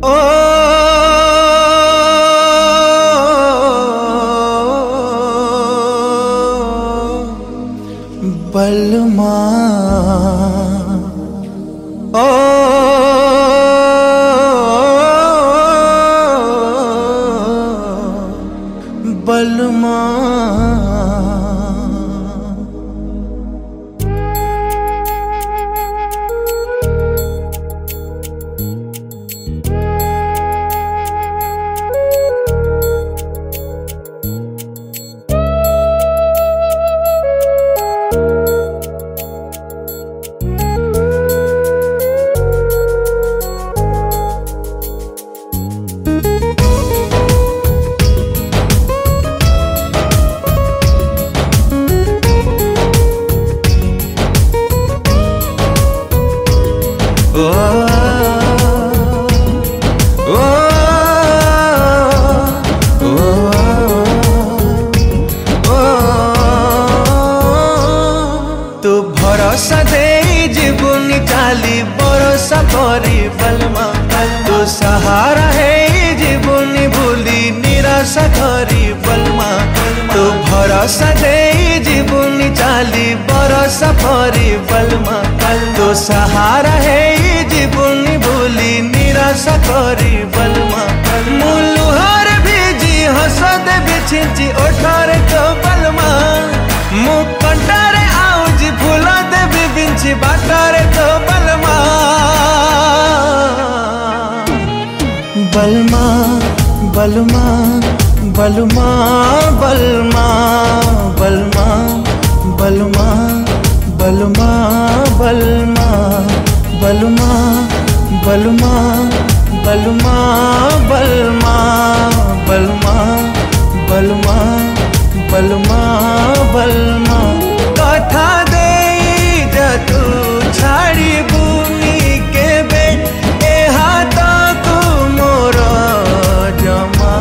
ओ बलमा ओ बलमा तू भरोसा दे जीवनी चाली भरोसा करी बलमा तू सहारा है जीवनी भूली निराशा करी बलमा तू भरोसा दे जीवनी चाली भरोसा करी बलमा तू सहारा है जीवनी भूली निराशा करी बलमा मुलुहार भिजी हसद बिछिंची ओठारे तो बलमा मुकंटारे आउजी फूला देवी बिंची बाटारे तो बलमा बलमा बलमा बलमा बलमा बलमा बलमा बलमा बलमा बलमा बलमा बलमा बलमा बलमा बलमा बलमा बलमा कथा दे तू छाड़ी बुनी के बे ए हाथ को मोर जमा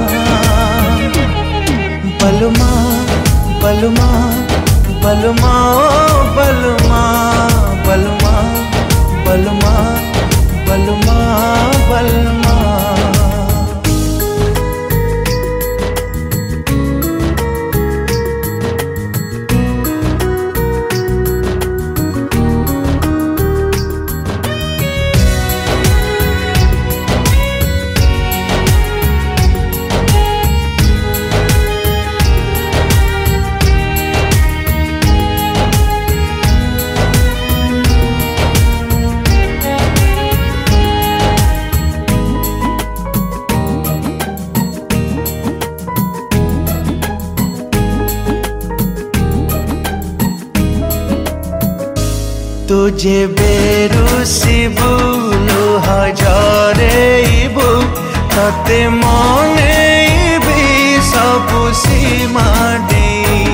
बलमा बलमा बलमा बलमा बलमा बलमा बलमा बलमा तुझे बेरुसिबु हजारे इबु तते मने भी सब सीमा दे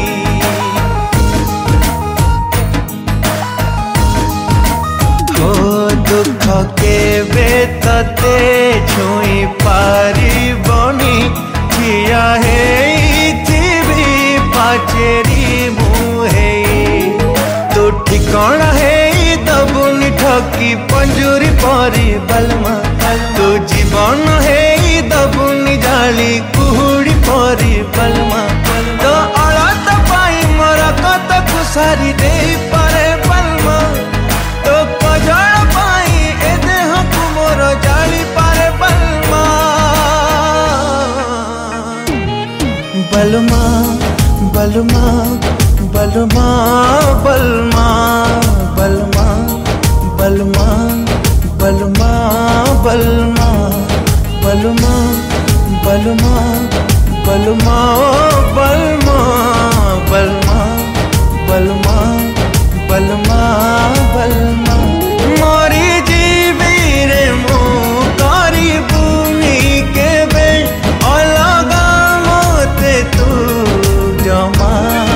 हो दुख के बे तते छुई पारी बनी ठिया है थी पाचेरी मुहे तो ठिकाना है दबुनी ठकी पंजुरी परी बलमा तो जीवन है दबुनी जाली कुहुड़ी परी बलमा तो अड़त पाई मोर कत कुसारी दे पारे बलमा तो कजड़ पाई ए देह को मोर जाली पारे बलमा बलमा बलमा बलमा बलमा बलमा बलमा बलमा बलमा बलमा बलमा बलमा बलमा बलमा बलमा बलमा बलमा मोरी जीवी रे मो करी बुनी के बे अलगा मोते तू जमा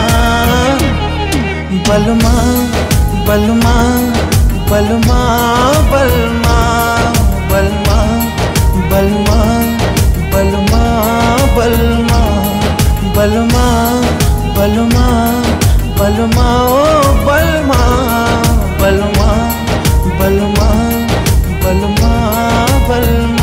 बलमा बलमा बलमा बलमा बलमा बलमा बलमा बलमा बलमा बलमा बलमा ओ बलमा बलमा बलमा बलमा बलमा